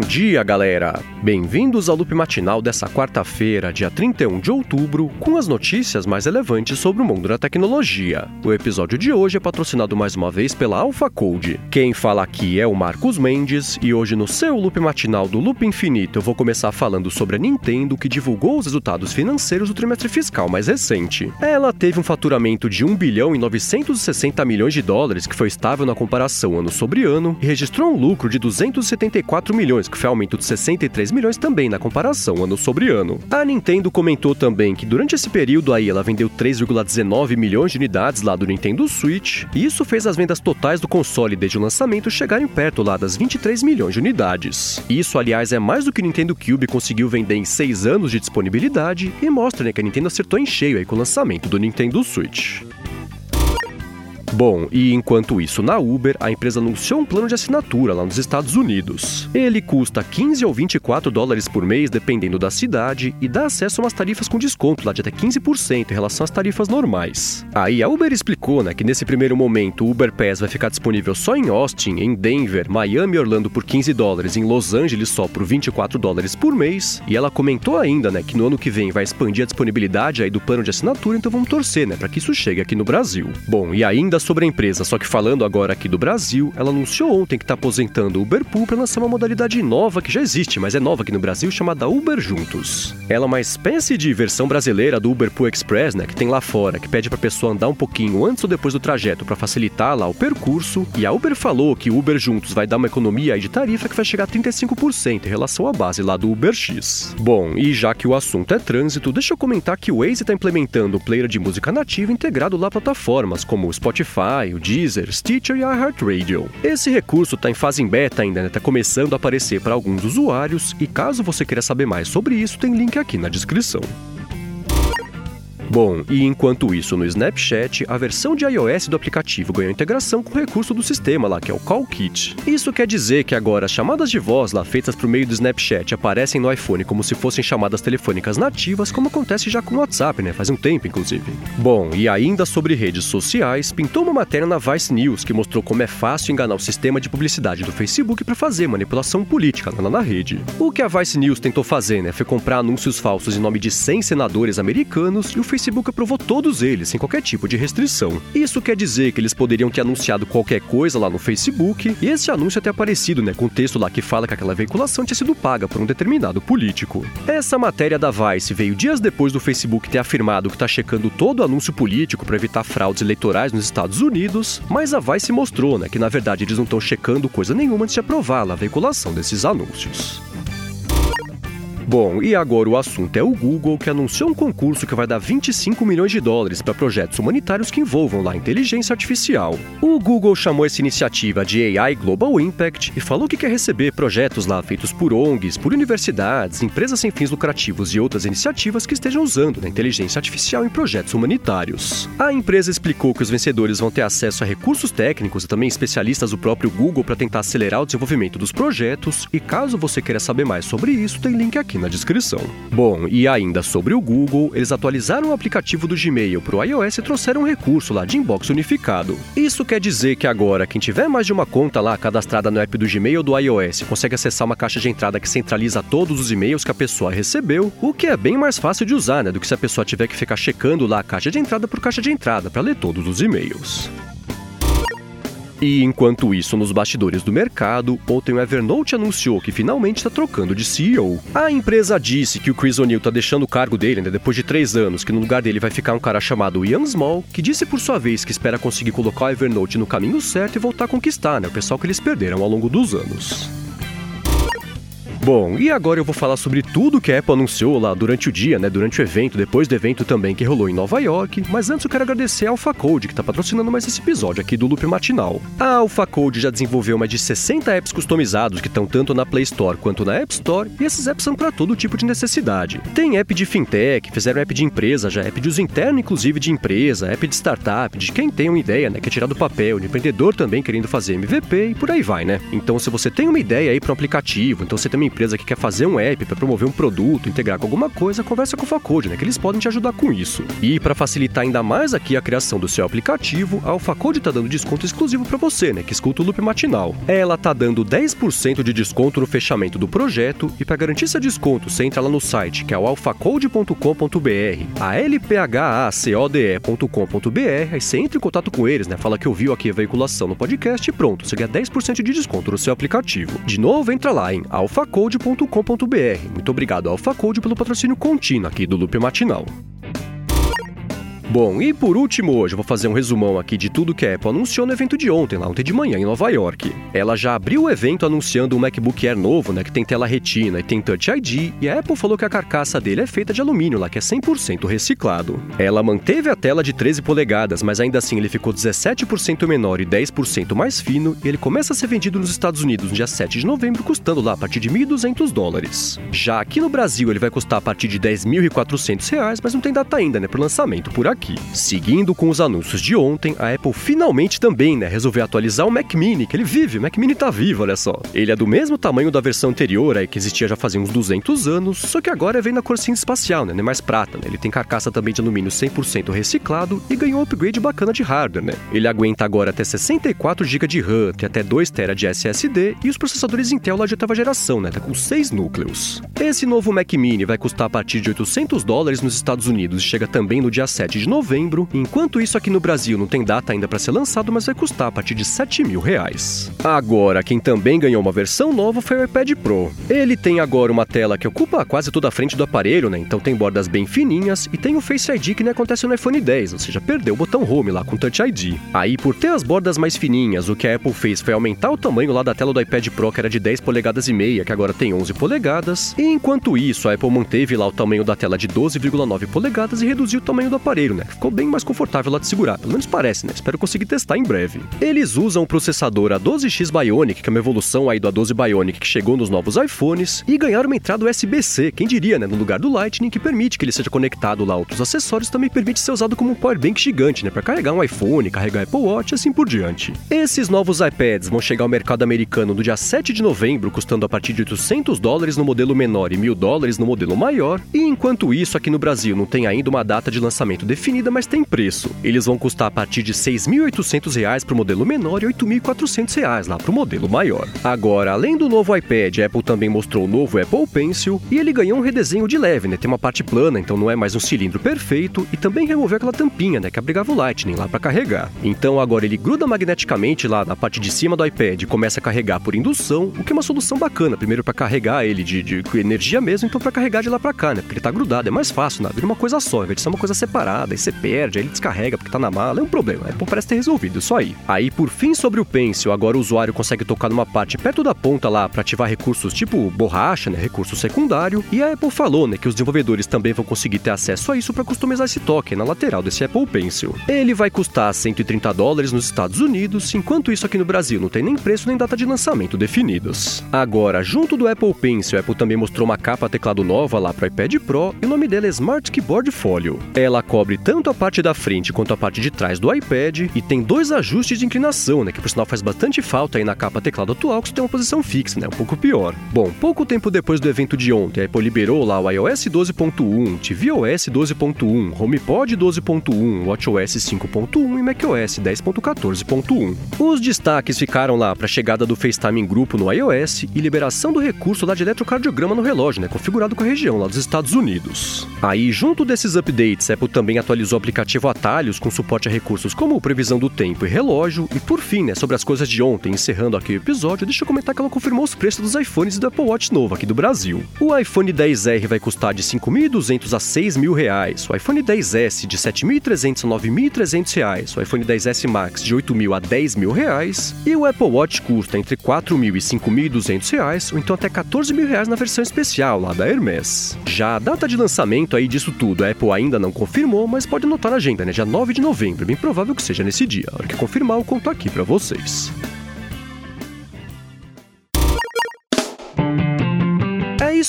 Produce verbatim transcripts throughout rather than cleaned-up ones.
dia, galera! Bem-vindos ao Loop Matinal dessa quarta-feira, dia trinta e um de outubro, com as notícias mais relevantes sobre o mundo da tecnologia. O episódio de hoje é patrocinado mais uma vez pela AlphaCode. Quem fala aqui é o Marcos Mendes, e hoje no seu Loop Matinal do Loop Infinito eu vou começar falando sobre a Nintendo, que divulgou os resultados financeiros do trimestre fiscal mais recente. Ela teve um faturamento de um bilhão e novecentos e sessenta milhões de dólares, que foi estável na comparação ano sobre ano, e registrou um lucro de duzentos e setenta e quatro milhões, que foi aumento de sessenta e três milhões também na comparação ano sobre ano. A Nintendo comentou também que durante esse período aí ela vendeu três vírgula dezenove milhões de unidades lá do Nintendo Switch, e isso fez as vendas totais do console desde o lançamento chegarem perto lá das vinte e três milhões de unidades. Isso, aliás, é mais do que o Nintendo Cube conseguiu vender em seis anos de disponibilidade e mostra, né, que a Nintendo acertou em cheio aí com o lançamento do Nintendo Switch. Bom, e enquanto isso, na Uber, a empresa anunciou um plano de assinatura lá nos Estados Unidos. Ele custa quinze ou vinte e quatro dólares por mês, dependendo da cidade, e dá acesso a umas tarifas com desconto lá de até quinze por cento em relação às tarifas normais. Aí a Uber explicou, né, que nesse primeiro momento o Uber Pass vai ficar disponível só em Austin, em Denver, Miami e Orlando por quinze dólares, em Los Angeles só por vinte e quatro dólares por mês, e ela comentou ainda, né, que no ano que vem vai expandir a disponibilidade aí do plano de assinatura, então vamos torcer, né, para que isso chegue aqui no Brasil. Bom, e ainda sobre a empresa, só que falando agora aqui do Brasil, ela anunciou ontem que está aposentando o Uberpool para lançar uma modalidade nova que já existe, mas é nova aqui no Brasil, chamada Uber Juntos. Ela é uma espécie de versão brasileira do Uberpool Express, né, que tem lá fora, que pede para a pessoa andar um pouquinho antes ou depois do trajeto para facilitar lá o percurso, e a Uber falou que o Uber Juntos vai dar uma economia aí de tarifa que vai chegar a trinta e cinco por cento em relação à base lá do UberX. Bom, e já que o assunto é trânsito, deixa eu comentar que o Waze está implementando o player de música nativa integrado lá a plataformas como o Spotify, o Deezer, Stitcher e a iHeartRadio. Esse recurso está em fase em beta ainda, né? Tá começando a aparecer para alguns usuários, e caso você queira saber mais sobre isso, tem link aqui na descrição. Bom, e enquanto isso, no Snapchat, a versão de iOS do aplicativo ganhou integração com o recurso do sistema lá, que é o Call Kit. Isso quer dizer que agora as chamadas de voz lá feitas por meio do Snapchat aparecem no iPhone como se fossem chamadas telefônicas nativas, como acontece já com o WhatsApp, né? Faz um tempo, inclusive. Bom, e ainda sobre redes sociais, pintou uma matéria na Vice News que mostrou como é fácil enganar o sistema de publicidade do Facebook para fazer manipulação política lá na rede. O que a Vice News tentou fazer, né, foi comprar anúncios falsos em nome de cem senadores americanos, e o Facebook Facebook aprovou todos eles, sem qualquer tipo de restrição. Isso quer dizer que eles poderiam ter anunciado qualquer coisa lá no Facebook, e esse anúncio ter aparecido, né, com um texto lá que fala que aquela veiculação tinha sido paga por um determinado político. Essa matéria da Vice veio dias depois do Facebook ter afirmado que está checando todo anúncio político para evitar fraudes eleitorais nos Estados Unidos, mas a Vice mostrou, né, que na verdade eles não estão checando coisa nenhuma antes de aprovar lá a veiculação desses anúncios. Bom, e agora o assunto é o Google, que anunciou um concurso que vai dar vinte e cinco milhões de dólares para projetos humanitários que envolvam lá a inteligência artificial. O Google chamou essa iniciativa de A I Global Impact e falou que quer receber projetos lá feitos por O N Gs, por universidades, empresas sem fins lucrativos e outras iniciativas que estejam usando a inteligência artificial em projetos humanitários. A empresa explicou que os vencedores vão ter acesso a recursos técnicos e também especialistas do próprio Google para tentar acelerar o desenvolvimento dos projetos, e caso você queira saber mais sobre isso, tem link aqui na descrição. Bom, e ainda sobre o Google, eles atualizaram o aplicativo do Gmail para o iOS e trouxeram um recurso lá de inbox unificado. Isso quer dizer que agora quem tiver mais de uma conta lá cadastrada no app do Gmail ou do iOS consegue acessar uma caixa de entrada que centraliza todos os e-mails que a pessoa recebeu, o que é bem mais fácil de usar, né, do que se a pessoa tiver que ficar checando lá a caixa de entrada por caixa de entrada para ler todos os e-mails. E enquanto isso, nos bastidores do mercado, ontem o Evernote anunciou que finalmente está trocando de C E O. A empresa disse que o Chris O'Neill está deixando o cargo dele, né, depois de três anos, que no lugar dele vai ficar um cara chamado Ian Small, que disse por sua vez que espera conseguir colocar o Evernote no caminho certo e voltar a conquistar, né, o pessoal que eles perderam ao longo dos anos. Bom, e agora eu vou falar sobre tudo que a Apple anunciou lá durante o dia, né, durante o evento, depois do evento também que rolou em Nova York, mas antes eu quero agradecer a AlphaCode, que está patrocinando mais esse episódio aqui do Loop Matinal. A AlphaCode já desenvolveu mais de sessenta apps customizados que estão tanto na Play Store quanto na App Store, e esses apps são para todo tipo de necessidade. Tem app de fintech, fizeram app de empresa já, app de uso interno inclusive de empresa, app de startup, de quem tem uma ideia, né, quer tirar do papel, de empreendedor também querendo fazer M V P e por aí vai, né. Então se você tem uma ideia aí para um aplicativo, então você tem uma empresa que quer fazer um app para promover um produto, integrar com alguma coisa, conversa com o AlphaCode, né, que eles podem te ajudar com isso. E para facilitar ainda mais aqui a criação do seu aplicativo, a AlphaCode tá dando desconto exclusivo para você, né, que escuta o Loop Matinal. Ela tá dando dez por cento de desconto no fechamento do projeto e para garantir esse desconto, você entra lá no site, que é o alphacode ponto com ponto b r, a l p h a c o d e ponto com ponto b r, aí você entra em contato com eles, né, fala que ouviu aqui a veiculação no podcast e pronto, você ganha dez por cento de desconto no seu aplicativo. De novo, entra lá em alphacode ponto com ponto b r. Muito obrigado, AlphaCode, pelo patrocínio contínuo aqui do Loop Matinal. Bom, e por último hoje eu vou fazer um resumão aqui de tudo que a Apple anunciou no evento de ontem, lá ontem de manhã em Nova York. Ela já abriu o evento anunciando um MacBook Air novo, né, que tem tela retina e tem Touch I D, e a Apple falou que a carcaça dele é feita de alumínio, lá que é cem por cento reciclado. Ela manteve a tela de treze polegadas, mas ainda assim ele ficou dezessete por cento menor e dez por cento mais fino, e ele começa a ser vendido nos Estados Unidos no dia sete de novembro, custando lá a partir de mil e duzentos dólares. Já aqui no Brasil ele vai custar a partir de dez mil e quatrocentos reais, mas não tem data ainda, né, pro lançamento por aqui. Seguindo com os anúncios de ontem, a Apple finalmente também, né, resolveu atualizar o Mac Mini, que ele vive, o Mac Mini tá vivo, olha só. Ele é do mesmo tamanho da versão anterior, aí que existia já fazia uns duzentos anos, só que agora vem na cor cinza espacial, né, não é mais prata, né, ele tem carcaça também de alumínio cem por cento reciclado e ganhou um upgrade bacana de hardware, né. Ele aguenta agora até sessenta e quatro gigabytes de RAM, tem até dois terabytes de S S D e os processadores Intel lá de oitava geração, né, tá com seis núcleos. Esse novo Mac Mini vai custar a partir de oitocentos dólares nos Estados Unidos e chega também no dia sete de novembro. Enquanto isso, aqui no Brasil não tem data ainda para ser lançado, mas vai custar a partir de sete mil reais. Agora, quem também ganhou uma versão nova foi o iPad Pro. Ele tem agora uma tela que ocupa quase toda a frente do aparelho, né? Então tem bordas bem fininhas e tem o Face I D que não acontece no iPhone dez, ou seja, perdeu o botão Home lá com Touch I D. Aí, por ter as bordas mais fininhas, o que a Apple fez foi aumentar o tamanho lá da tela do iPad Pro, que era de dez polegadas e meia, que agora tem onze polegadas. E enquanto isso, a Apple manteve lá o tamanho da tela de doze vírgula nove polegadas e reduziu o tamanho do aparelho, né? Ficou bem mais confortável lá de segurar, pelo menos parece, né? Espero conseguir testar em breve. Eles usam o processador A doze X Bionic, que é uma evolução aí do A doze Bionic que chegou nos novos iPhones, e ganharam uma entrada U S B C, quem diria, né? No lugar do Lightning, que permite que ele seja conectado lá a outros acessórios, também permite ser usado como um powerbank gigante, né? Para carregar um iPhone, carregar Apple Watch e assim por diante. Esses novos iPads vão chegar ao mercado americano no dia sete de novembro, custando a partir de oitocentos dólares no modelo menor e mil dólares no modelo maior, e enquanto isso, aqui no Brasil não tem ainda uma data de lançamento definida, mas tem preço. Eles vão custar a partir de seis mil e oitocentos reais para o modelo menor e oito mil e quatrocentos reais lá para o modelo maior. Agora, além do novo iPad, a Apple também mostrou o novo Apple Pencil e ele ganhou um redesenho de leve, né? Tem uma parte plana, então não é mais um cilindro perfeito, e também removeu aquela tampinha, né, que abrigava o Lightning lá para carregar. Então agora ele gruda magneticamente lá na parte de cima do iPad e começa a carregar por indução, o que é uma solução bacana, primeiro para carregar ele de, de energia mesmo, então para carregar de lá para cá, né? Porque ele tá grudado, é mais fácil, né? Vira uma coisa só, ao invés de ser uma coisa separada, aí você perde, aí ele descarrega porque tá na mala, é um problema, a Apple parece ter resolvido isso aí. Aí, por fim, sobre o Pencil, agora o usuário consegue tocar numa parte perto da ponta lá para ativar recursos tipo borracha, né, recurso secundário, e a Apple falou, né, que os desenvolvedores também vão conseguir ter acesso a isso para customizar esse toque na lateral desse Apple Pencil. Ele vai custar cento e trinta dólares nos Estados Unidos, enquanto isso aqui no Brasil não tem nem preço nem data de lançamento definidos. Agora, junto do Apple Pencil, a Apple também mostrou uma capa teclado nova lá para o iPad Pro, e o nome dela é Smart Keyboard Folio. Ela cobre tanto a parte da frente quanto a parte de trás do iPad e tem dois ajustes de inclinação, né, que por sinal faz bastante falta aí na capa teclado atual, que você tem uma posição fixa, né, um pouco pior. Bom, pouco tempo depois do evento de ontem, a Apple liberou lá o iOS doze ponto um, tvOS doze ponto um, HomePod doze ponto um, WatchOS cinco ponto um e macOS dez ponto quatorze ponto um. Os destaques ficaram lá para a chegada do FaceTime em grupo no iOS e liberação do recurso lá de eletrocardiograma no relógio, né, configurado com a região lá dos Estados Unidos. Aí, junto desses updates, a Apple também atualizou o aplicativo Atalhos com suporte a recursos como previsão do tempo e relógio. E por fim, né, sobre as coisas de ontem, encerrando aqui o episódio, deixa eu comentar que ela confirmou os preços dos iPhones e do Apple Watch novo aqui do Brasil. O iPhone dez R vai custar de cinco mil e duzentos a seis mil reais, o iPhone dez S de sete mil e trezentos a nove mil e trezentos reais, o iPhone dez S Max de oito mil a dez mil reais, e o Apple Watch custa entre quatro mil e cinco mil e duzentos reais, ou então até quatorze mil reais na versão especial lá da Hermès. Já a data de lançamento aí disso tudo, a Apple ainda não confirmou, mas pode anotar na agenda, né? Dia nove de novembro, é bem provável que seja nesse dia. A hora que confirmar, eu conto aqui pra vocês. É isso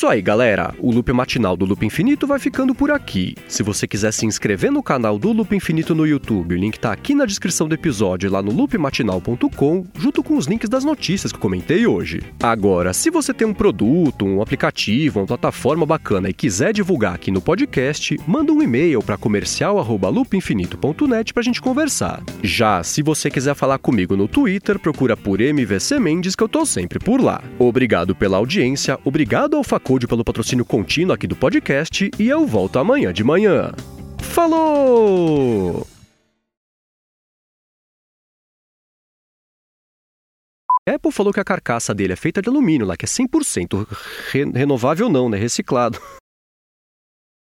isso aí, galera. O Loop Matinal do Loop Infinito vai ficando por aqui. Se você quiser se inscrever no canal do Loop Infinito no YouTube, o link tá aqui na descrição do episódio lá no loop matinal ponto com, junto com os links das notícias que eu comentei hoje. Agora, se você tem um produto, um aplicativo, uma plataforma bacana e quiser divulgar aqui no podcast, manda um e-mail para comercial arroba loop infinito ponto net pra gente conversar. Já se você quiser falar comigo no Twitter, procura por M V C Mendes que eu tô sempre por lá. Obrigado pela audiência, obrigado ao Facode pelo patrocínio contínuo aqui do podcast e eu volto amanhã de manhã. Falou! A Apple falou que a carcaça dele é feita de alumínio, lá que é cem por cento re- renovável não, né? Reciclado.